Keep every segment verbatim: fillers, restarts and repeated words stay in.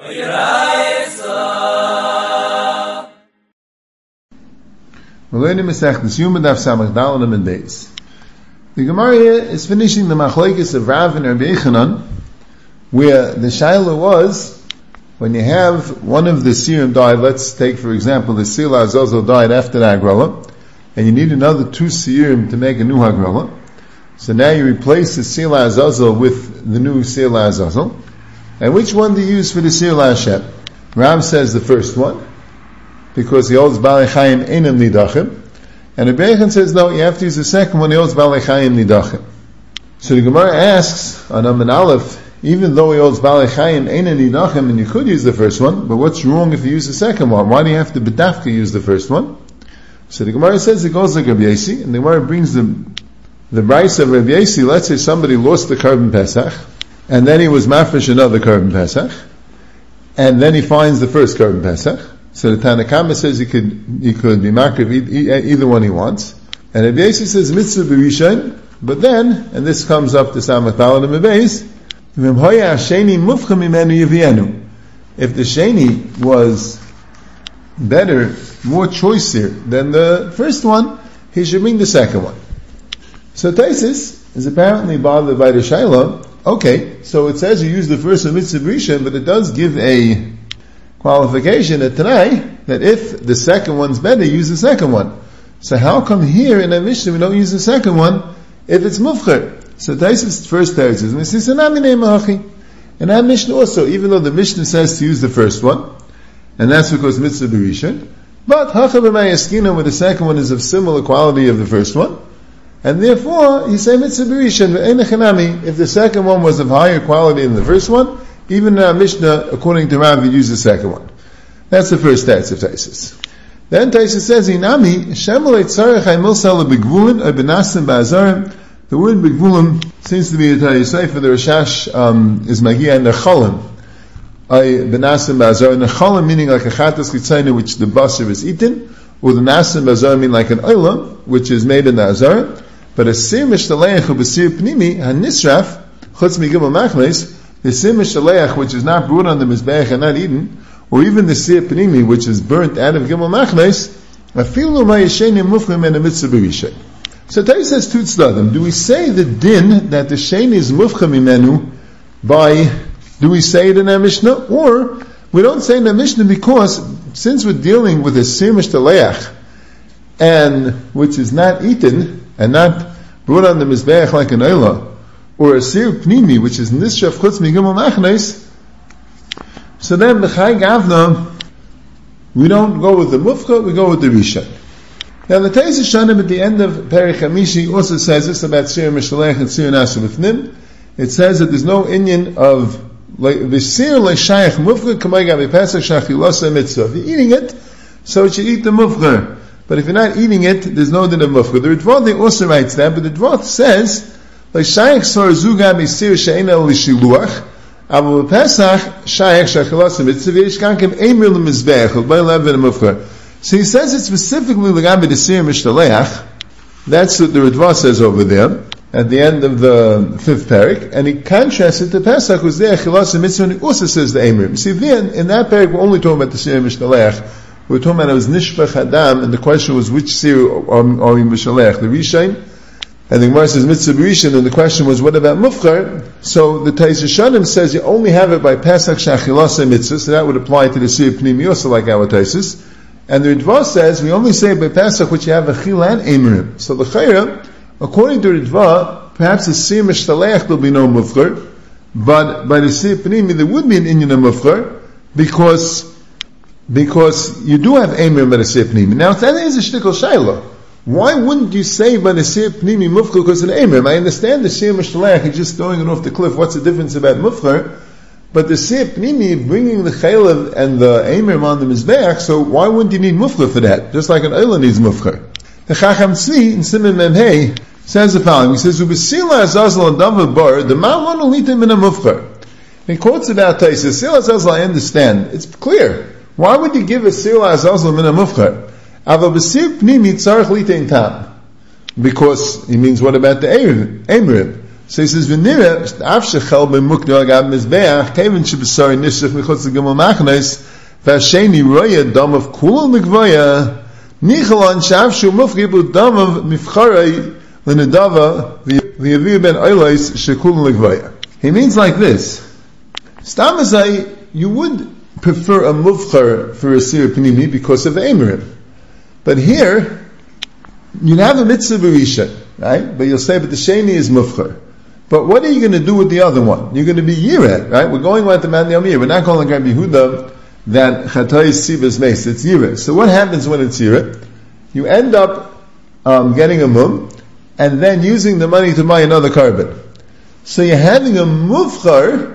We're learning Masechtas Yuma Daf Samach Dalet and Beis. The Gemara here is finishing the Machlokes of Rav and Rabbi Yechanan, where the Shaila was, when you have one of the Sirim died, let's take for example the Sir Azazel died after the Hagrala, and you need another two Sirim to make a new Hagrala. So now you replace the Sir Azazel with the new Sir Azazel. And which one do you use for the Sir Hashem? Rav says the first one, because he holds Balei Chayim Einam Nidachim. And Rabbi Yechanan says, no, you have to use the second one, he holds Balei Chayim Nidachim. So the Gemara asks, on Amin Aleph, even though he holds Balei Chayim Einam Nidachim, and you could use the first one, but what's wrong if you use the second one? Why do you have to B'dafka use the first one? So the Gemara says it goes like Rabbi Yossi, and the Gemara brings the the Bryce of Rabbi Yossi. Let's say somebody lost the Korban Pesach, and then he was mafresh another Korban Pesach, and then he finds the first Korban Pesach. So the Tanakama says he could he could be makriv either one he wants, and Rabbi Yossi says mitzvah b'rishon. But then, and this comes up to Samach Dalet and Beis, if the sheni was better, more choicer than the first one, he should bring the second one. So Taisis is apparently bothered by the Shaila. Okay, so it says you use the first one mitzvah b'rishon, but it does give a qualification at Tanai that if the second one's better, use the second one. So how come here in our Mishnah we don't use the second one if it's mufcher? So Taisus first tells us, and our Mishnah also, even though the Mishnah says to use the first one, and that's because mitzvah b'rishon, but hacha b'mayaskina, where the second one is of similar quality of the first one, and therefore you say mitzvah b'rishon. If the second one was of higher quality than the first one, even in our Mishnah, according to Rav, we use the second one. That's the first text of Taisus. Then Taisus says, "Inami shemalei tzarech ha'milsal begvulin or benasim ba'azarim." The word begvulim seems to be a Taisus for the Rashash um, is magia and nechalim. I benasim ba'azarim. Nechalim meaning like a chatas chitzayna, which the basar is eaten, or the nasim ba'azarim mean like an oila, which is made in the azar. But a sir mishtaleich or b'sir pnimi hanisraf chutz migimel machnes. The sir mishaleach, which is not brought on the mizbeach and not eaten, or even the sir panimi, which is burnt out of gimel machnes, afilu ma'yesheni mufchim and a mitzvah b'rishon. So Taisus says two tzdadim. Do we say the din that the sheni is mufchim imenu by, do we say it in our Mishnah, or we don't say it in our Mishnah because since we're dealing with a sir mishaleach, and which is not eaten and not brought on the mizbeach like an oila, or a sir pnimi, which is nishraf chutz migimel machnes, so then b'chai gavna, we don't go with the mufcha, we go with the rishon. Now the Taisus Shanim at the end of Perich Hamishi also says this about sir mishalech and sir nasu b'fnim. It says that there's no inyan of like the sir leishayach mufcha kamay gavi pesach shachilasa mitzvah. If you're eating it, so you should eat the mufcha. But if you're not eating it, there's no din of mufcha. The Ritva also writes that, but the Ritva says like shayach sor zuga misir she'ena lishiluach, avu pesach shayach shachilasa mitzvah yishkankim emir lemizbeach u'bay levin mufcha. So he says it specifically l'gabi the sir mishtaleach. That's what the Ritva says over there at the end of the fifth parak, and he contrasts it to Pesach, who's there chilasa mitzvah, and he also says the emir. See, then in that parak we're only talking about the sir mishtaleach. We're talking about it was nishpach adam, and the question was which sir are we mishtaleach, the rishain. And the Gemara says mitzvah b'rishon, and the question was, what about mufchar? So the Taisus Shanim says you only have it by Pesach shachilasa mitzvah, so that would apply to the sir pnimi also like our Taisus. And the Ritva says we only say by Pesach which you have a chil and emrim. So the chayra, according to Ritva, perhaps the sir mishtaleach will be no mufchar, but by the sir pnimi there would be an inyan of mufchar because because you do have emrim by the sir pnimi. Now that is a shtickle shayla. Why wouldn't you say by the sir pnimi mufchar because of the emrim? I understand the sir mishtaleach is just throwing it off the cliff. What's the difference about mufchar? But the sir pnimi bringing the chaylev and the emrim on the mizbeach, so why wouldn't you need mufchar for that? Just like an oila needs mufchar. The Chacham Tzvi in Siman Memhei says the following. He says, "Ubesila azazel and davav bar the ma'amon ulitim in a mufchar." He quotes about Taisus. Sila azazel, I understand. It's clear. Why would you give a sila azazel min a mufchar? Aval b'sir pnimi tzarich litein tam. Because he means what about the emrim? So he says, "V'nira afshechel b'mukdo agab mizbeach kevin shebesari nishach michutz l'gimel machnes v'asheni roya dam of kul l'gvaya nichalon shavshu mufki b'dam of mifcharei l'nedava v'yaviu ben oilais shekul l'gvaya." He means like this: Stamazai, you would prefer a mufchar for a sir pnimi because of Eimerim, but here you'd have a mitzvah b'rishon, right? But you'll say, but the sheni is mufchar. But what are you going to do with the other one? You're going to be yiret, right? We're going with the man Yamir. We're not calling Rabbi Yehuda that chatay sivas meis. It's yiret. So what happens when it's yiret? You end up um, getting a mum, and then using the money to buy another carbon. So you're having a mufchar.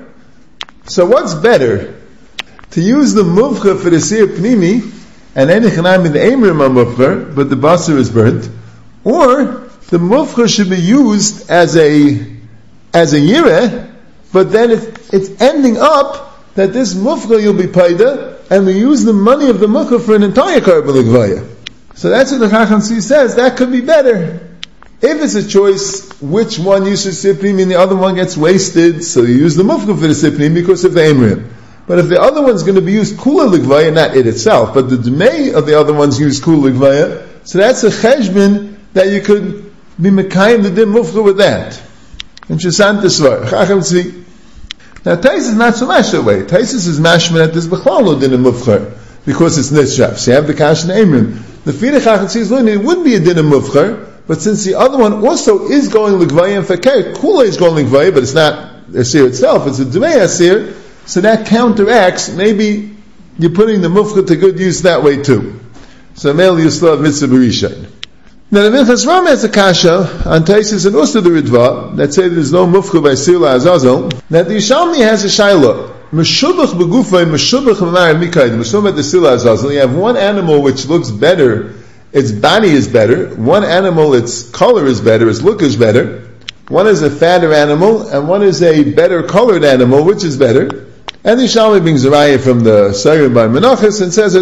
So what's better? To use the mufchar for the sir pnimi, and any chanam in the Eimerim are mufchar, but the basar is burnt, or the mufchar should be used as a as a yireh, but then it, it's ending up that this mufchar you'll be paida, and we use the money of the mufchar for an entire carbon l'gvaya. So that's what the Chacham Tzvi says, that could be better. If it's a choice, which one you should siprim and the other one gets wasted, so you use the mufchar for the siprim because of the Eimerim. But if the other one's going to be used kula l'gvaya, not it itself, but the dmei of the other one's used kula l'gvaya, so that's a cheshbon that you could be mekayim the dim mufchar with that. Interesting svar. Chacham Tzvi. Now Tais is not so much that way. Tais is mashman at this b'chlal lo din mufchar because it's nitshaf. So you have the kash and Eimerim. The fida Chacham Tzvi is learning it would be a din mufchar, but since the other one also is going l'gvaya and fakir, kula is going l'gvaya, but it's not a seer itself, it's a dmei asir, so that counteracts, maybe you're putting the mufchar to good use that way too. So mele you still have mitzvah b'rishon. Now the Minchas Ram has a kasha on Taisis and Usta the Ritva that say there's no mufchar by Sila Azazel, that the Yishalmi has a shayla. Meshubach begufay, meshubach v'mar mikayd. Meshubach the Sila Azazel. You have one animal which looks better, its body is better. One animal, its color is better, its look is better. One is a fatter animal, and one is a better colored animal, which is better. And the Yishalmi brings a raya from the Sayyid by Menachos and says,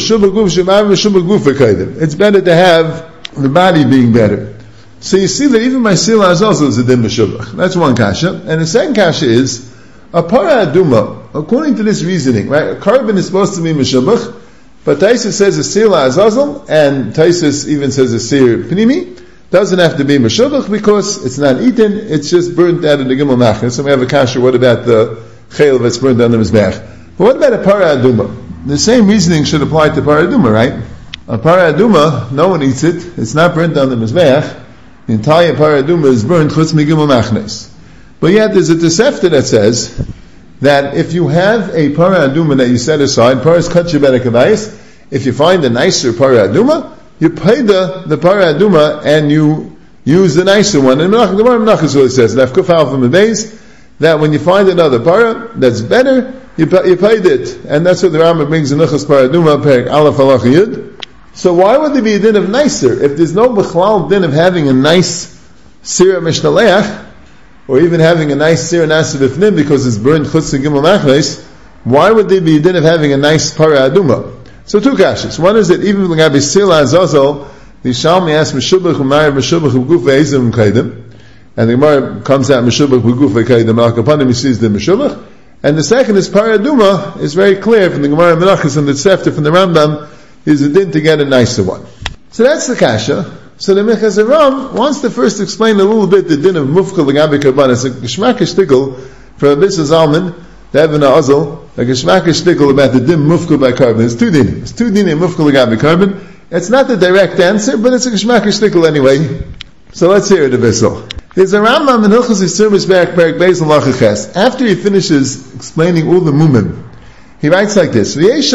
it's better to have the body being better. So you see that even my sila is also a din b'shubach. That's one kasha. And the second kasha is, a para aduma, according to this reasoning, right, a carbon is supposed to be b'shubach, but Taisus says a sila azazal, and Taisus even says a sir pnimi, doesn't have to be b'shubach because it's not eaten, it's just burnt out of the gimel machnes. So we have a kasha, what about the chayil that's burnt on the mizbech? But what about a para aduma? The same reasoning should apply to para aduma, right? A para aduma, no one eats it. It's not burnt on the mizbeach. The entire para aduma is burnt chutz migimel machnes. But yet there's a tosefta that says that if you have a para aduma that you set aside, paras kachya berekavayis, if you find a nicer para aduma, you pay the, the para aduma and you use the nicer one. And the Gemara Menachos really says that when you find another para that's better, you, you paid it. And that's what the Rambam brings in Nuchas para aduma, perik aleph halach yud. So why would there be a din of nicer? If there's no b'chlal din of having a nice sira mishnaleach, or even having a nice sira nasa b'fnim because it's burned chutz and gimel machnes, why would there be a din of having a nice para aduma? So two kashas. One is that even when Gabi Sila Azazel, the Shalmi asks Meshubach Umayr Meshubach Ugufa Ezim Kaidim, and the Gemara comes out Meshubach Ugufa Kaidim Al Kapanim, he sees the Meshubach. And the second is para aduma, is very clear from the Gemara Menachos and the Tzefta from the Rambam, is a din to get a nicer one. So that's the kasha. So the Minchas Ram wants to first explain a little bit the din of mufchar l'gabi karban. It's a geshmak shtickle from Abisa Zalman, the Eben HaAzel, a geshmak shtickle about the din mufchar by carbon. It's two din. It's two din in mufchar l'gabi carbon. It's not the direct answer, but it's a geshmak shtickle anyway. So let's hear it a bit. There's a Rambam in Hilchos Yisur Mizbeach Perik Beis Lachaches. After he finishes explaining all the mumim, he writes like this: There are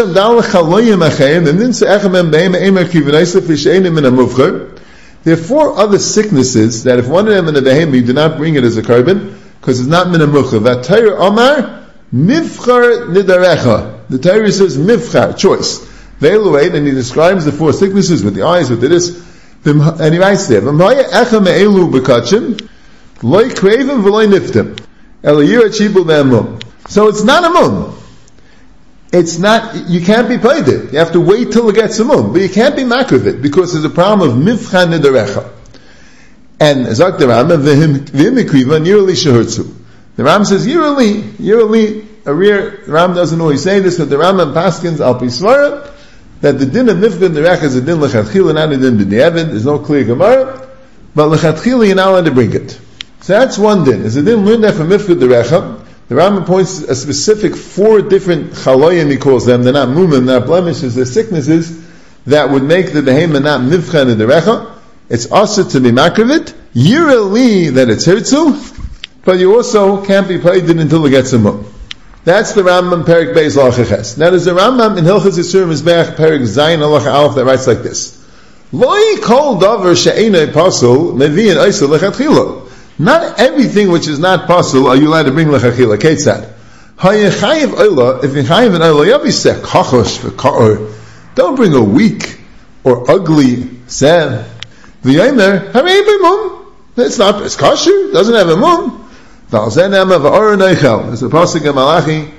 four other sicknesses that if one of them in a behem you do not bring it as a carbon because it's not min hamufchar. That Torah Omar mivchar nidarecha. The Torah says mivchar, choice. Ve'eluate, and he describes the four sicknesses with the eyes, with the this, and he writes there: V'maya echa me'elu b'kachim loy kravim v'loy niftim elayir achibul ve'amum. So it's not a mum. It's not, you can't be paid it. You have to wait till it gets a mum. But you can't be makriv it because there's a problem of mivchan nidarecha. And Zak the Rambam, v'himikriva nirali shehurtzu. The Rambam says, yirali, yirali, a rear, the Rambam doesn't always say this, but the Rambam paskins al pisvara, that the din of mifkan derech is a din lechatchila, not a din b'di'evid, there's no clear gemara, but lechatchila you're not allowed to bring it. So that's one din. It's a din learned that from mifkan derecha. The Rambam points a specific four different chaloyim, he calls them, they're not mumim, they're not blemishes, they're sicknesses, that would make the behemah not mifkan derecha. It's also to be makravit, yirali that it's hirtzu, but you also can't be played in until it gets a mum. That's the Rambam Perik Beis Lachaches. Now there's a Rambam in Hilchos Yisur Mizbeach Perik Zayin Halacha Aleph that writes like this: Loi kol davar she'enei pasul mevi'in oisel lechatchila. Not everything which is not pasul are you allowed to bring lechatchila. Ketzad hayechayiv oila. If you chayiv an oila, you have to say kachosh v'ka'or. Don't bring a weak or ugly sev. V'yomer harei b'mum. It's not. It's kosher. Doesn't have a mum. There's a pasuk in Malachi,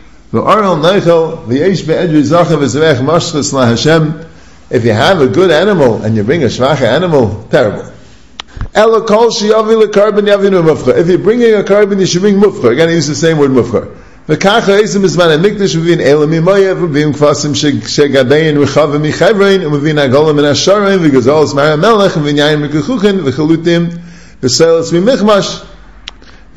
if you have a good animal and you bring a shvach animal, terrible. If you're bringing a carbon, you should bring mufchar. Again, I use the same word mufchar. He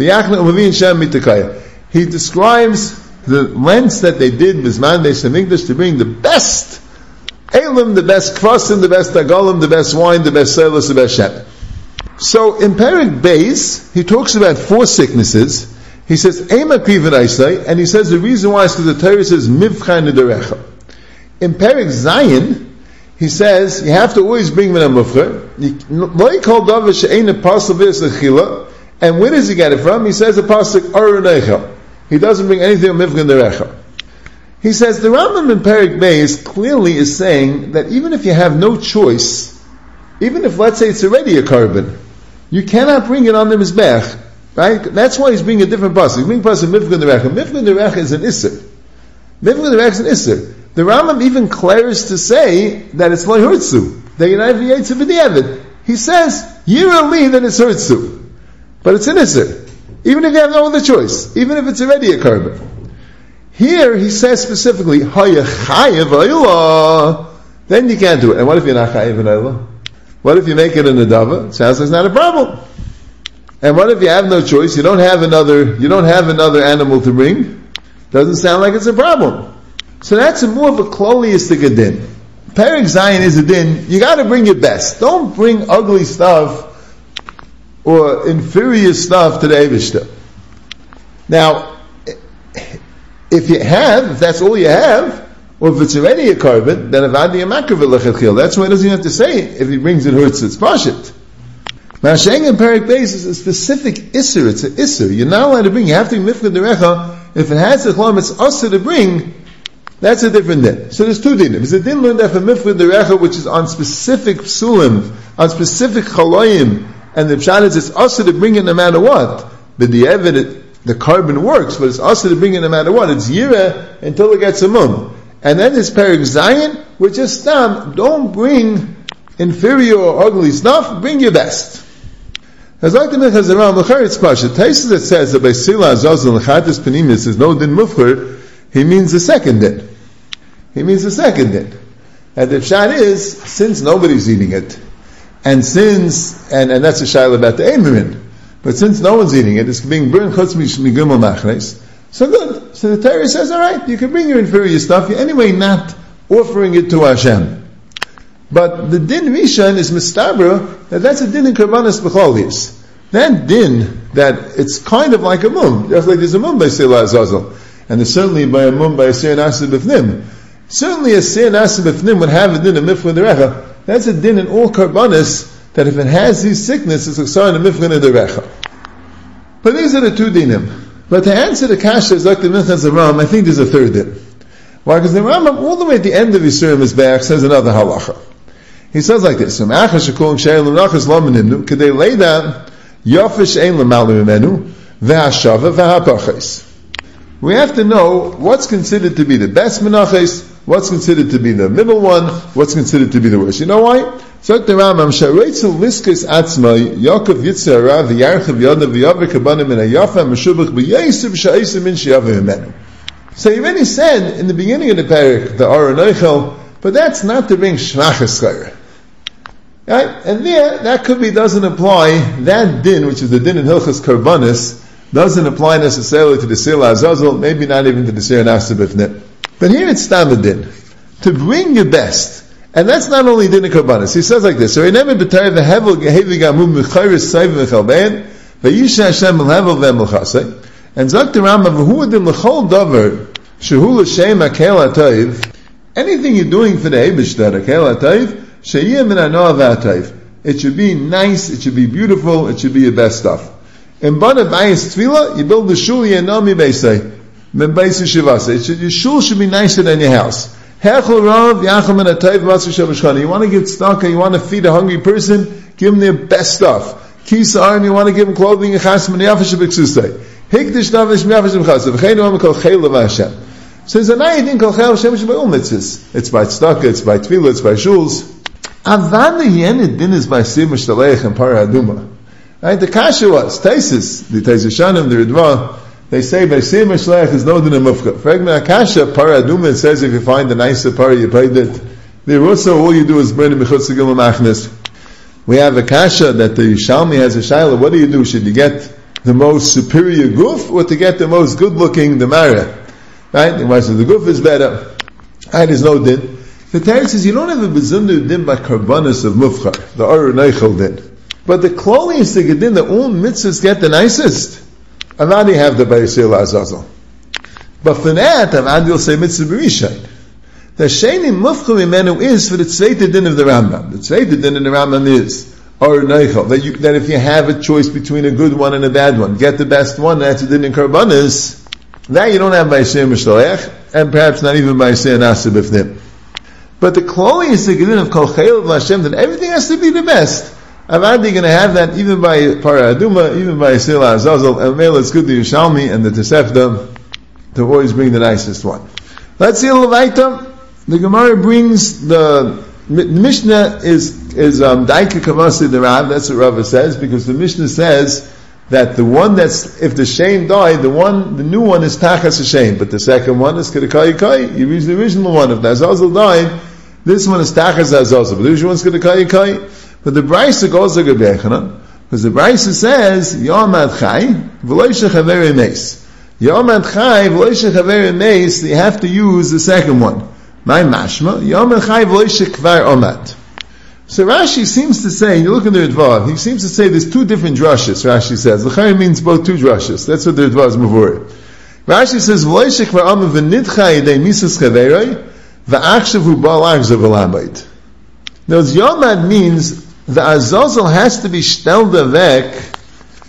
describes the lengths that they did Bizman Beis Hamikdash to bring the best elim, the best kvasim, the best agolim, the best wine, the best selos, the best shem. So in Perik Beis, he talks about four sicknesses. He says Ema Krivan Aisai, and he says the reason why is because the Torah says Mivchan Nederecha. In Perik Zayin, he says you have to always bring min mufcher. Lo yikol davar she'ein pasal v'esachila. And where does he get it from? He says the pasuk Aru Neichel. He doesn't bring anything of Mivkan Derecha. He says the Rambam in Perik Beis clearly is saying that even if you have no choice, even if let's say it's already a carbon, you cannot bring it on the Mizbech. Right? That's why he's bringing a different pasuk. He's bringing pasuk Mivkan Derecha. Mivkan Derecha is an Isser. Mivkan Derecha is an Isser. The Rambam even declares to say that it's Lo Hurtzu. That you're not even Yaitzu B'di'evid. He says, Yirali that it's Hurtzu. But it's an Isser. Even if you have no other choice. Even if it's already a carbon. Here, he says specifically, Hayachayev Ayla. Then you can't do it. And what if you're not Chayev Ayla? What if you make it a Nadava? It sounds like it's not a problem. And what if you have no choice? You don't have another, you don't have another animal to bring? Doesn't sound like it's a problem. So that's a more of a kloliistic din. Perik Zayin is a din. You gotta bring your best. Don't bring ugly stuff or inferior stuff to the Eivishter. Now, if you have, if that's all you have, or if it's already a carbon, then avadi amakravil lechatchil. That's why he doesn't have to say it. If he brings it hurts, it's pashit. Now, Sheng and Perik Beis is a specific isser. It's an isser. You're not allowed to bring. You have to be mifka derecha. If it has a chlom, it's usher to bring. That's a different din. So there's two dinim. There's a din learned that for mifka derecha, which is on specific psulim, on specific chaloyim. And the pshat is it's also to bring it no matter what. But the evidence, the carbon works, but it's also to bring it no matter what. It's yireh until it gets a mum. And then there's Perik Zayin, which is stam. Don't bring inferior or ugly stuff. Bring your best. As like the Minchas around L'charetz Pasha, Taisa that says that by Sila Azaz and L'chatis Penimis is no din mufcher, he means the second din. He means the second din. And the pshat is, since nobody's eating it, and since, and, and that's a shayla about the Eimerin, but since no one's eating it, it's being burned chutz migimel machres, so good. So the Torah says, alright, you can bring your inferior stuff, you're anyway not offering it to Hashem. But the din Rishon is mistabra, that that's a din in Karbanas B'cholis. That din, that it's kind of like a mum, just like there's a mum by Sela Azazel, and there's certainly by a mum by a Seir Nasa B'fnim. Certainly a Seir Nasa B'fnim would have a din of Mifla Derecha. That's a din in all Karbanas, that if it has these sickness, it's a sign of Mifla Derecha. But these are the two dinim. But to answer the kasha is like the Minchas Aram, I think there's a third din. Why? Because the Rambam, all the way at the end of Yisur Mizbeach, says another halacha. He says like this: Could they lay down Yofish ein l'malu mimenu ve'hashava ve'hapachos? We have to know what's considered to be the best menachos, what's considered to be the middle one, what's considered to be the worst. You know why? So the Rambam, Shareitzel Liskis Atzmai, Yaakov Yitzhak Rav, Yarchav Yodav, Yavik Abanim, and Ayafa, Meshubach, B'Yesib, Sha'isib, Min She'avim Imenu. So he already said in the beginning of the parak, the Aron Eichel, but that's not to bring Shmachas Chayr. Right? And there, that could be, doesn't apply, that din, which is the din in Hilchas Karbanis, doesn't apply necessarily to the Sila Azazel, maybe not even to the Sira Nafsa B'fnit. But here it's Tam din. To bring your best. And that's not only din in Karbanis. He says like this, so remember b'tar v'hevel gehevi gamu m'chayris sayv v'chalbein, v'yisha Hashem l'hevel v'm'chasei. And Zak the Rambam, v'hu adin l'chol davar, shehu l'shem akel atayv, anything you're doing for the Eibishter, akel atayv, sheyeh min hanoah v'atayv. It should be nice, it should be beautiful, it should be your best stuff. In Bana Bayis Tefillah, you build the shul Yenami Beisai, Men Beis Yeshivasa. Your shul should be nicer than your house. Hechel Rav, Yacham and Atayv, Matzah Shavashchana. You want to give tzedakah, you want to feed a hungry person, give them their best stuff. Kisa Aron, you want to give them clothing, Yechas Men Yafash B'Ksusay. Hikdish Navish Yafash B'Chasa. V'chein Oam Kol Chel Lev Hashem. So there's a nice thing called Chel Hashem, which is by all mitzvahs. It's by tzedakah, it's by tefillah, it's by shuls. Avada Yenid Din is by Sim Shtalech and Parah Aduma. Right? The kasha was Taisis, the Taisis Shanim, the Ridva. They say by Sim Shlech is no din a mufka. Fragment Akasha, Parah Aduma, it says if you find a nicer parah, you paid it. The Russo, all you do is burn the Mechutz Gil Machnes. We have a kasha that the Yishalmi has a shaila. What do you do? Should you get the most superior goof or to get the most good looking the Mara? Right? The so the goof is better. Right? There's no din. The Torah says you don't have a bezundu din by karbanis of mufchar, the Aron Eichel din. But the closest to get din, the all mitzvahs get the nicest. Avadi have the Bayisir Azazel. But for that, Avadi will say mitzvah b'rishayin. The sheni mufchar imenu is for the tzveite din of the Rambam. The tzveite din of the Rambam is Aron Eichel. That, you, that if you have a choice between a good one and a bad one, get the best one, that's a din in karbanis. That you don't have Bayisir Mishlech, and perhaps not even Bayisir Nasa B'fnim. But the Kloli is the Gedin of Kol Chayil of Hashem, that everything has to be the best. Avadi going to have that even by Parah Aduma, even by Sila Azazel, and Mela it's good to Yishalmi and the Tesefta to always bring the nicest one. Let's see a little later. The Gemara brings the, the Mishnah is, is, um, Daika Kavasi the Rav, that's what Rava says, because the Mishnah says that the one that's, if the Shem died, the one, the new one is Tachas Hashem, but the second one is Kedekai Kai. You use the original one. If the Azazel died, this one is Tachas Azazel, but the original one is Kedekai Kai. But the Brisa goes like a Bechanan, because the Brisa says, Yomad Chai, V'loi Shechaveri Meis. Yomad Chai, V'loi Shechaveri Meis, you have to use the second one. My Mashma, Yomad Chai, V'loi Shekvar Omad. So Rashi seems to say, you look in the Ritva, he seems to say there's two different drushes, Rashi says. L'chari means both two drushes. That's what the Ritva is mavur. Rashi says, V'loi Shekvar Omad V'nidcha Yidei Misas Chaveroi, V'achshavu Ba'al Achzav V'lambayit. Now, Yomad means the Azazel has to be shtelda vek.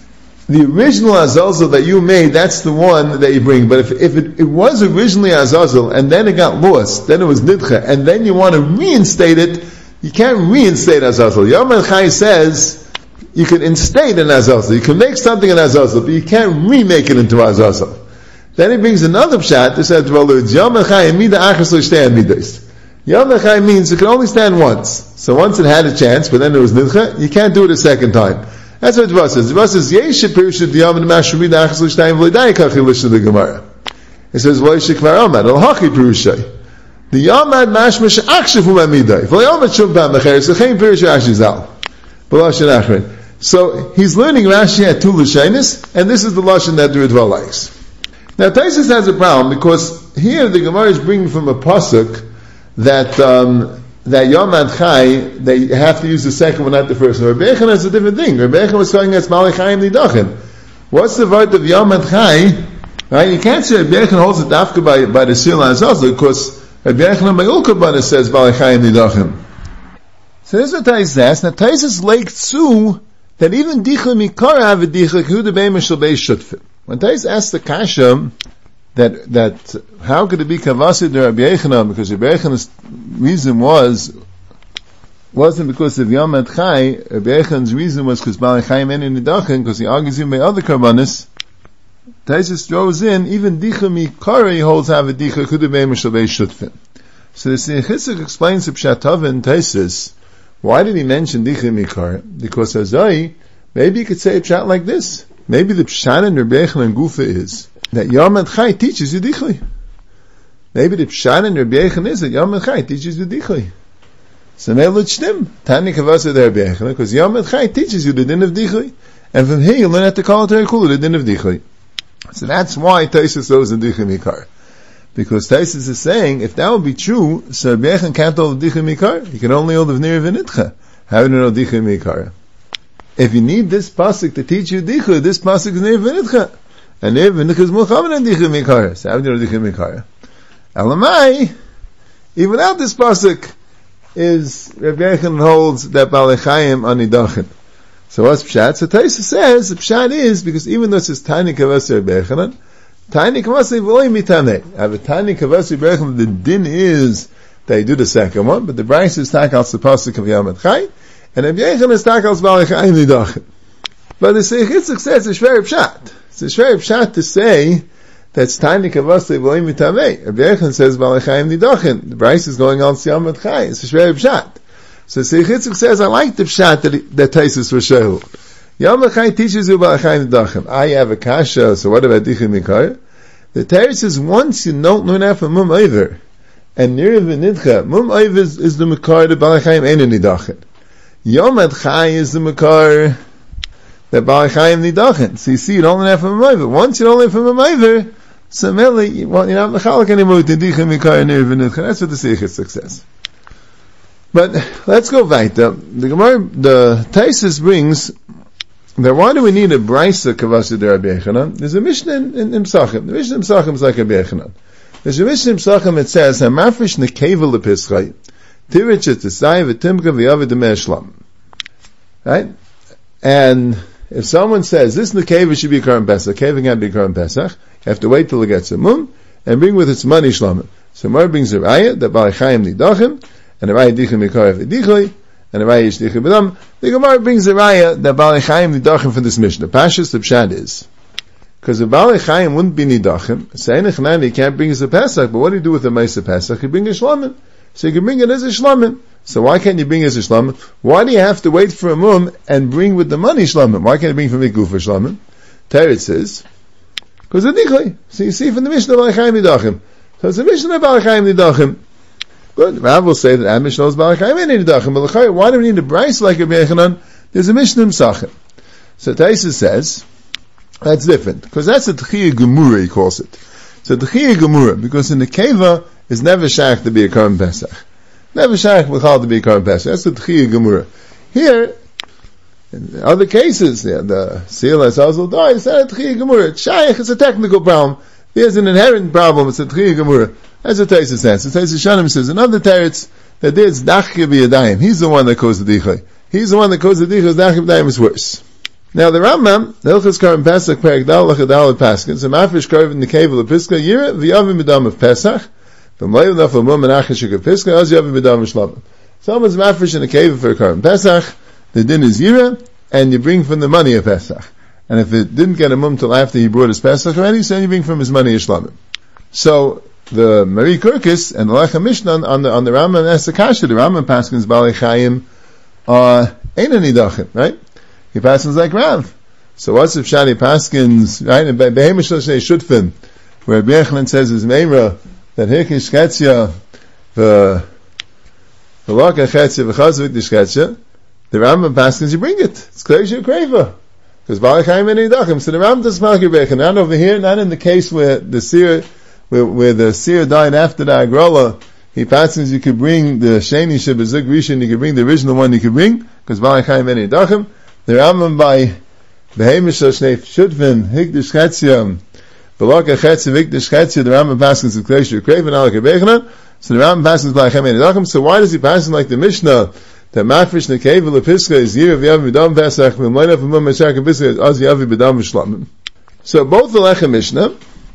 The original Azazel that you made, that's the one that you bring. But if, if it, it was originally Azazel, and then it got lost, then it was Nidcha, and then you want to reinstate it, you can't reinstate Azazel. Yom Chai says, you can instate an Azazel. You can make something an Azazel, but you can't remake it into Azazel. Then he brings another pshat that says, well, Yom Chai mida achas lo shtei midas. Yom Chai means it can only stand once. So once it had a chance, but then it was Nidcha, you can't do it a second time. That's what Dva says. Dva says, Yesh Pirush Diyam and Mashumi Nachas L'Shtayim V'Lidai Kachi L'Shna the Gemara. It says, V'Yish Kvar Amad, Al-Hachi Pirushay. The Yamad Mashma She'akshifu Mamidai. V'Yamad Shum Pam Becheres, L'Chein Pirush Ashizal. B'Lashin Achrin. So, he's learning Rashi at two L'Shainis, and this is the Lashon that the Ritva likes. Now, Taisus has a problem, because here the Gemara is bringing from a Pasuk that, um, that Yom Ad Chai, they have to use the second one, not the first one. Rabbi Echon has a different thing. Rabbi Echon was calling us Malach Chaim Nidachin. What's the word of Yom Ad Chai? Right? You can't say Rabbi Echon holds it after by, by the Sir Azazel, because Rabbi Echon and Mayul Kabbalah says Malach Chaim Nidachin. So this is what Tais says. Now Tais is like Tzu, that even Dicha Mikara have a Dicha, Yehuda Be'em Shel Beis Shutfim. When Tais asked the Kasha, that, that, how could it be Kavasi to Rabbi Echon? Because Rabbi Echon's reason was, wasn't because of Yom Ad Chai. Rabbi Echon's reason was because Malach Chaim Ein Nidachin, because he argues even by other Karbanis. Taisus throws in, even Dicha Mikara holds have a Dicha, could have been Shel Beis Shutfim. So the Seichitzik explains the Pshat Tov in Taisus, Why did he mention Dichri Mikar? Because Azai, maybe you could say a pshat like this. Maybe the pshat in Rabbi Yochanan Gufa is that Yom Chai teaches you Dichri. Maybe the pshat in Rabbi Yochanan is that Yom Chai teaches you Dichri. So now let's stim. Tani Kavasa der Rabbi Yochanan, because Yom Chai teaches you the din of Dichri. And from here you learn how to call it Terakula, the din of Dichri. So that's why Taisus knows in Dichri Mikar. Because Taisus is saying, if that would be true, so Rabbi Yochanan can't hold Dichri Mikar. He can only hold of Nir V'nitcha. How do you know Dichri Mikar? If you need this pasuk to teach you Dichri, this pasuk is Nir V'nitcha. And Nir V'nitcha is Muhammad and Dichri Mikar. So how do you know Dichri Mikar? Elamai, even without this pasuk, is Rabbi Yochanan holds that Balei Chayim anidachin. So what's pshat? So Taisus says the pshat is because even though it says Tani Kavasi Rabbi Yochanan, Tani Kavasi v'loy mitane. Have a Tani Kavasi Rabbi Yochanan. The din is that you do the second one, but the Bryce is takals the pasuk of Yom Chai, and Rabbi Yochanan is takals Balei Chayim anidachin. But the Seich Yitzchak says it's very pshat. It's very pshat to say that's Tani Kavasi v'loy mitane. Rabbi Yochanan says Balei Chayim anidachin. The Bryce is going on Yom Chai. It's very pshat. So Seich Yitzchak says, I like the pshat that, that Taisus was shehul. Yom Chai teaches you about Chai Nidachim. I have a kasha, so what about Dichri Mikar? The Torah says, once you don't learn out from Mum Eiver, and Nir V'nidcha, Mum Eiver is, is the Mikar, the Balei Chayim Ein Nidachin. Yom Chai is the Mikar, that Balei Chayim Nidachin. So you see, you don't learn out from Mum Eiver. Once you don't learn from Mum Eiver, so Meli, you want, you're not Mechalak anymore with the Dichri Mikar and Nir V'nidcha. That's what the Seich Yitzchak says. But let's go weiter. The Gemara, the Taisus brings that why do we need a brisa kavasi de Rabbi Yochanan? There's a Mishnah in, in, in Psachim. The Mishnah in Psachim is like Rabbi Yochanan. There's a Mishnah in Psachim that says Hamafresh nekeva lepischai tirich etzai v'timka v'yavid de'me'eshlam. Right? And if someone says this nekeva should be Karan Pesach, keva can't be Karan Pesach, you have to wait till it gets a mum and bring with its money shlamim. So Mar brings a raya that Balei Chayim nidachim. And the Raya Dichri Mikar V'Dichri, and the Raya Yish Dichri B'dam. The Gemara brings the Raya that Balei Chayim Nidachim for this Mishnah. Pashas the Pshat is, because if Balei Chayim wouldn't be Nidachim, say Nechnan, he can't bring us a Pesach, but what do you do with the Meisa Pesach? You bring a Shlamim. So you can bring it as a Shlamim. So why can't you bring it as a Shlamim? Why do you have to wait for a Mum and bring with the money Shlamim? Why can't you bring from Miku for Shlamim? Teretz says, because of Dichri. So you see from the Mishnah Balei Chayim Nidachim. So it's a Mishnah Balei Chayim Nidachim. Good. Rav will say that Ad Mishnah is Balei Chayim Ein Nidachim. But why do we need a brayso like Rabbi Yochanan? There's a Mishnah in Psachim. So Taisus says that's different because that's a Tchiyah Gemura. He calls it. So Tchiyah Gemura because in the Keva is never shaykh to be a Karan Pesach. Never shaykh b'chal to be a Karan Pesach. That's the Tchiyah Gemura. Here, in other cases, yeah, the seal has also died. It's not a Tchiyah Gemura. It's shaykh. It's a technical problem. There's an inherent problem. It's a Tchiyah Gemura. As a Taisus says, the Taisus Shanim says, another teretz that there's Dachke b'yadayim. He's the one that caused the Dichai. He's the one that caused the Dichai. Dachke b'yadayim is worse. Now the Rambam, the Hilchos Karim Pesach, Perek Dal Lachadal Paskins, a Mafresh Karim in the cave of Piska, Yira v'yavim b'dam of Pesach, from Leiv Nafal Mum and Achash of Piska, Az yavim b'dam of Shlamim. Someone's Mafresh in the cave for Karim Pesach, the din is Yira, and you bring from the money of Pesach. And if it didn't get a mum till after he brought his Pesach already, so you bring from his money a Shlamim. So, the Mari Kurkis and the Lechem Mishnah on the on the Rambam and Esakasha, the Rambam paskins Balei Chayim uh Ein Nidachim, right? He paskins like Rav. So what's if Shani paskins right? And Behemish Shnei Shutfin, where Rabbi Yochanan says his Meimra that Hirkish Chetzia the the Laka Chetzia v'Chazvik Dishchetzia, the Rambam paskins you bring it. It's Kleishu Kreva. Because Balei Chayim Ein Nidachim. So the Rambam does not Rabbi Yochanan, not over here, not in the case where the seer Where, where the seer died after the Agrola, he passes you could bring the Sheni Shebezug Rishon, you could bring the original one you could bring, because Balei Chayim Ein Nidachim. The Rambam by Behemish Shnei Shutfin, Hikdish Chetzia, Belaka Chetzia, Hikdish Chetzia, the Rambam passes the Kleishu Kreven, Alak Rebechana, so the Rambam passes Balei Chayim Ein Nidachim. So why does he pass like the Mishnah, that Mafresh Nekeva Lepiska is Yir V'Yavim B'dam Pesach, V'Moyna V'Mum Meshach Pesach is Az Yavi B'dam V'Shlamim. So both the Lechem Mishnah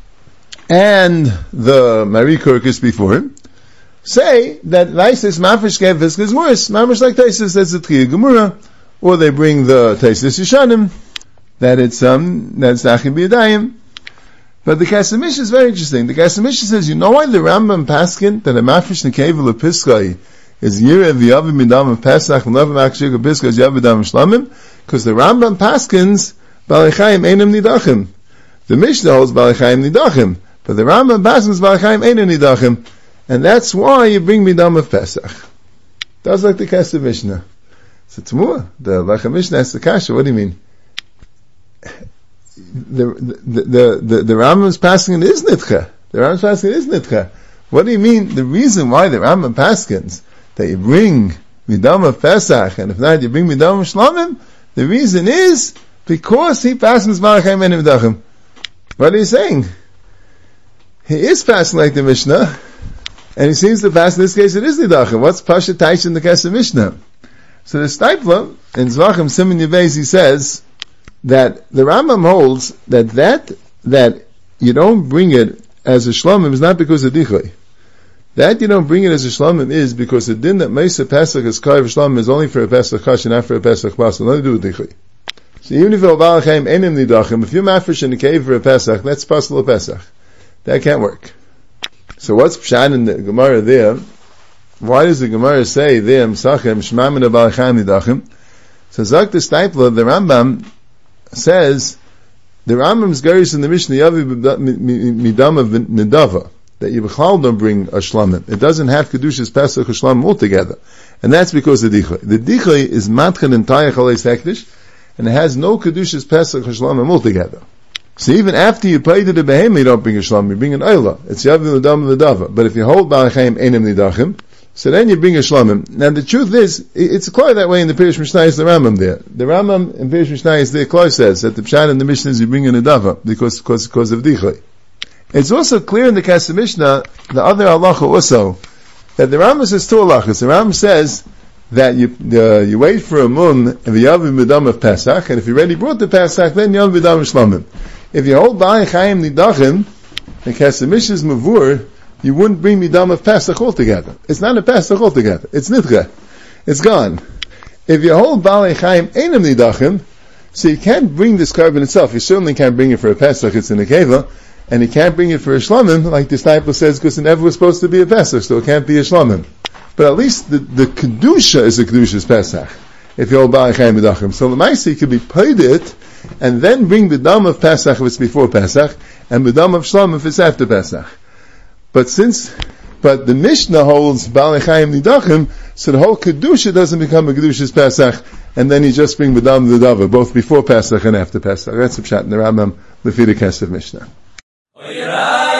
and the Mari Kurkis before him say that Taisus Mafresh Kevisk is worse. Mafresh like Taisus, that's the Tchiyah Gemura, or they bring the Taisus Yishanim, that it's um that's Dachke b'yadayim. But the Kasamish is very interesting. The Kasamish says, you know why the Rambam paskin that a Mafresh Nekeva Lepiskai is Yireh v'yavi midam of Pesach and Levim Akshik Abiska as Yavi Dam Shlamim, because the Rambam paskins Balei Chaim Einam Nidachim. The Mishnah holds Balei Chaim Nidachim, but the Rambam paskins Balei Chaim Einam Nidachim, and that's why you bring midam of Pesach. That's like the Kesef Mishnah. So Tzmua, the Lechem Mishnah asks the Kasha, what do you mean? The the the the, the Rambam's passing is nitcha. The Rambam's passing is nitcha. What do you mean? The reason why the Rambam paskins that you bring midam of Pesach, and if not you bring midam of Shlamim, the reason is because he paskins Balei Chaim Einam Nidachim. What are you saying? He is passing like the Mishnah, and he seems to pass in this case it is Nidachim. What's Pasha Taish in the Kesef Mishnah? So the Steipler in Zvachim Siman Yevez, he says that the Rambam holds that that that you don't bring it as a Shlomim is not because of Dichay. That you don't bring it as a Shlomim is because the din that Meisa Pesach is Kai Shlomim is only for a Pesach Kash and not for a Pesach Basel. Nothing to do with Dichay. So even if you're Balei Chaim Einam Nidachim, if you're mafresh in the cave for a Pesach, that's Pasel of Pesach. That can't work. So what's Pshat in the Gemara there? Why does the Gemara say there, M'sachem, Shmamin Balei Chaim Nidachim? So Zak the Steipler, the Rambam says, the Rambam's Geris in the Mishnah, Yavi Midam of Nidava, that you b'chal don't bring a Shlamim. It doesn't have Kedushas Pesach or Shlamim altogether. And that's because of the Dichay. The Dichay is Matchen and Tayach Alei Sekdish, and it has no Kedushas Pesach or Shlamim altogether. So even after you pay to the Behemah, you don't bring a Shlamim, you bring an Oila. It's Yavi Midam of Nidava. But if you hold Balei Chaim Einam Nidachim, so then you bring a Shlamim. Now the truth is, it's clear that way in the Pirish Mishnayos, the Rambam there. The Rambam in Pirish Mishnayos there, clear says that the Pshat in the Mishnah is you bring a Nidava, because, because, because of Dichay. It's also clear in the Kesef Mishnah, the other halacha also, that the Rambam says two halachas. The Rambam says that you, uh, you wait for a mun, and you have a midam of Pesach, and if you already brought the Pesach, then you have a midam of Shlamim. If you hold Balei Chaim Nidachim, the Kesef Mishnah's Mavur, you wouldn't bring midam of Pesach altogether. It's not a Pesach altogether. It's nitcha. It's gone. If you hold Balei Chaim Einam Nidachim, so you can't bring this carbon itself. You certainly can't bring it for a Pesach. It's in a keva, and you can't bring it for a Shlamim, like the Steipler says, because it never was supposed to be a Pesach, so it can't be a Shlamim. But at least the, the kedusha is a kedusha's Pesach. If you hold Balei Chaim Nidachim, so the Maisi could be paid it, and then bring the dam of Pesach if it's before Pesach, and the dam of Shlamim if it's after Pesach. But since, but the Mishnah holds Balei Chaim Nidachim, so the whole Kedusha doesn't become a Kedusha's Pesach, and then you just bring B'dam V'dava, both before Pesach and after Pesach. That's the Pshat in the Rambam, Lefi the Kesef Mishnah.